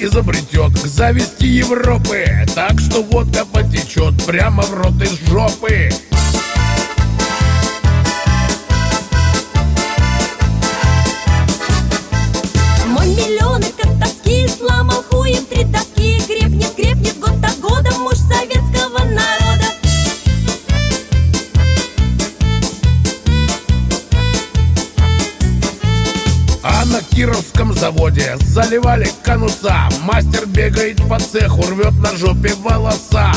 изобретет к зависти Европы, так что водка потечет прямо в рот из жопы. Мой миллионы как тоски сломал хуем три доски. Крепнет, крепнет год от года муж советского народа. А на Кировском заводе заливали конуса. Мастер бегает по цеху, рвет на жопе волоса.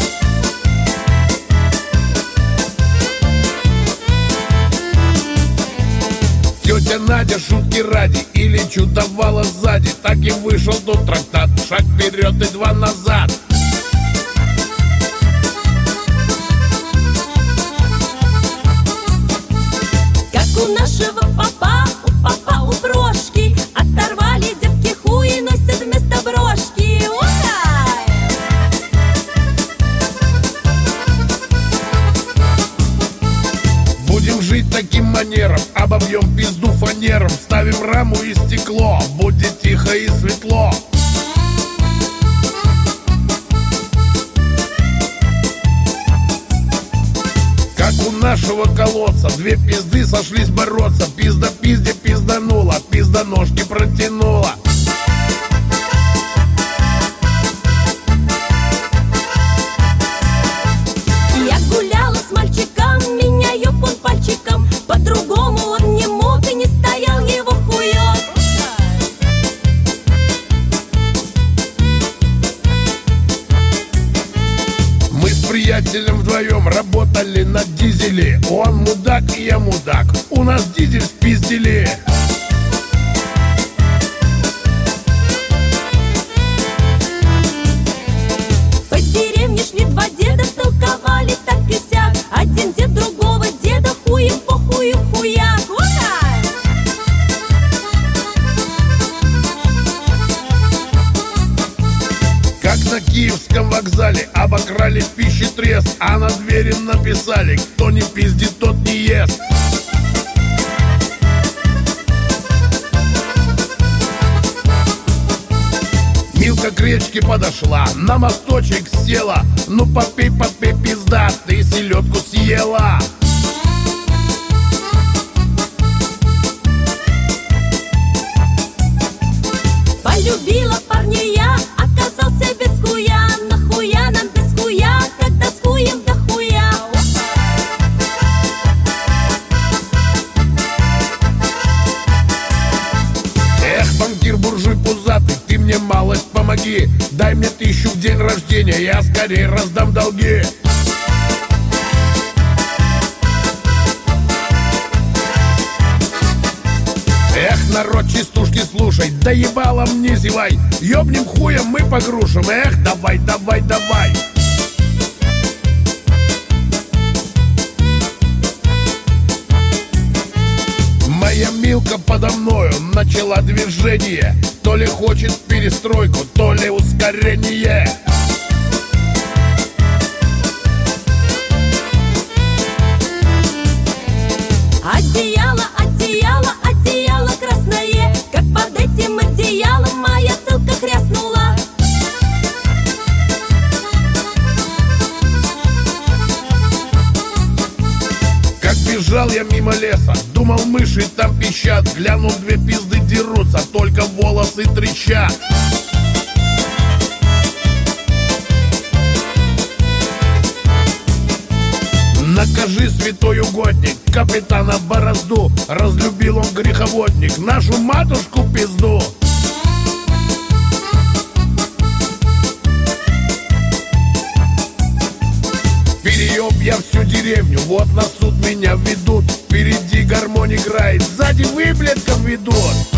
Тетя Надя, шутки ради, или чудовала сзади. Так и вышел тут трактат, шаг вперед и два назад. Как у нашего папа, у брошки оторвали девки хуи, носят вместо брошки. Ура! Будем жить таким манером, обобьем пизду фанером, ставим раму и стекло, будет тихо и светло. Как у нашего колодца две пизды сошлись бороться. Пизда пизде пизданула, пизда ножки протянула. Я гуляла с мальчиком, меня ёб пальчиком. По-другому он не мог и не стоял его хуёк. Мы с приятелем вдвоем работали на дизеле. Он мудак и я мудак, у нас дизель спиздили. По деревне шли два деда, толковали так и сяк. Один дед другого деда хуем по хую хуяк. Ура! Как на Киевском вокзале обокрали пищетрез, а на двери написали: кто не пиздит, тот не ест. Милка к речке подошла, на мосточек села. Ну попей, попей, пизда, ты селедку съела. Полюбила парня я, оказался без хуя. Нахуя нам без хуя, когда с хуем до хуя? Эх, банкир буржуй пузатый, ты мне малость помоги. Дай мне 1000 в день рождения, я скорее раздам долги. Эх, народ, частушки слушай, да ебало мне зевай. Ёбнем хуем мы по грушам, эх, давай, давай, давай. Моя Милка подо мною начала движение. То ли хочет перестройку, то ли ускорение. Одеяло, одеяло, одеяло красное. Как под этим одеялом моя целка хряснула. Как бежал я мимо леса, думал, мыши там пищат. Глянул, две пизды дерутся, только волосы трещат. Накажи, святой угодник, капитана Борозду. Разлюбил он греховодник нашу матушку пизду. Перееб я всю деревню, вот на суд меня ведут. Впереди гармонь играет, сзади выблетков ведут.